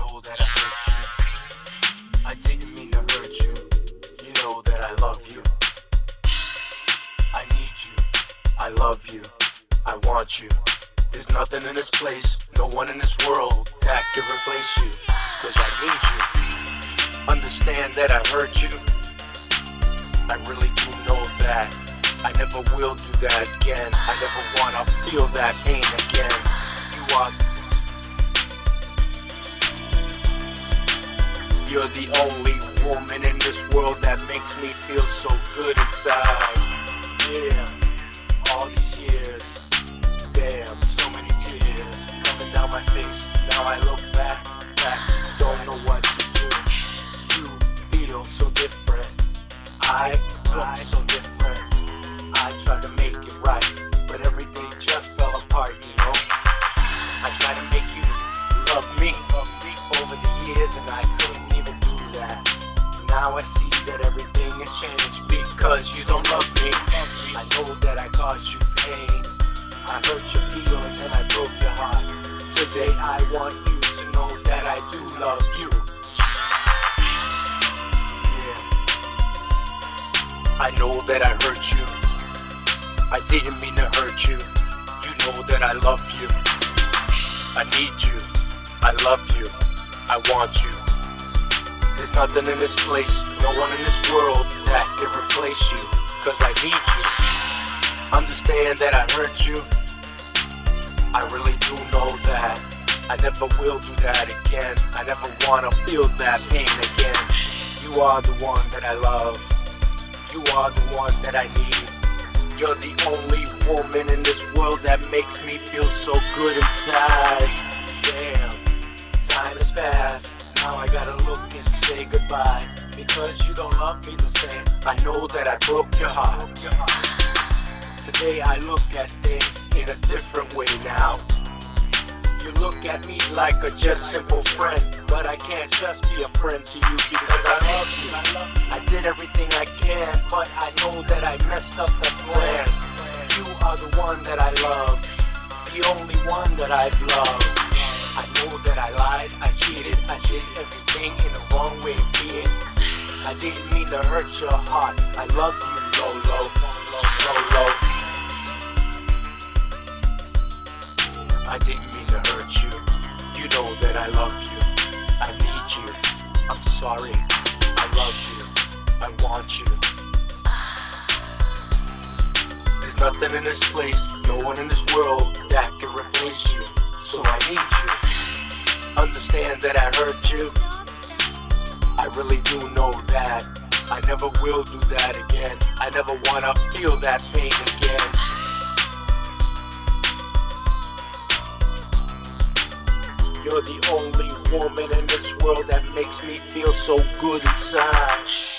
know that I hurt you. I didn't mean to hurt you. You know that I love you. I need you. I love you. I want you. There's nothing in this place, no one in this world that can replace you. Cause I need you. Understand that I hurt you. I really do know that. I never will do that again. I never wanna feel that pain again. You're the only woman in this world that makes me feel so good inside. Yeah, all these years, damn, so many tears coming down my face. Now I look back, don't know what to do. You feel so different, I look so different. I tried to make it right, but everything just fell apart, you know. I tried to make you love me over the years, and I couldn't even do that. Now I see that everything has changed because you don't love me. I know that I caused you pain. I hurt your feelings and I broke your heart. Today I want you to know that I do love you. Yeah. I know that I hurt you. I didn't mean to hurt you. You know that I love you. I need you. I love you. I want you. There's nothing in this place, no one in this world that can replace you. Cause I need you. Understand that I hurt you. I really do know that. I never will do that again. I never wanna feel that pain again. You are the one that I love. You are the one that I need. You're the only woman in this world that makes me feel so good inside. Damn, time has passed. Now I gotta look and say goodbye. Because you don't love me the same. I know that I broke your heart. Today I look at things in a different way now. You look at me like a just simple friend, but I can't just be a friend to you because I love you. I did everything I can, but I know that I messed up the plan. You are the one that I love, the only one that I've loved. I know that I lied, I cheated, I did everything in the wrong way of being. I didn't mean to hurt your heart. I love you, Lolo, Lolo. I didn't mean to hurt you. You know that I love you. I need you. I'm sorry. I love you. I want you. There's nothing in this place, no one in this world that can replace you. So I need you. Understand that I hurt you. I really do know that. I never will do that again. I never wanna feel that pain again. You're the only woman in this world that makes me feel so good inside.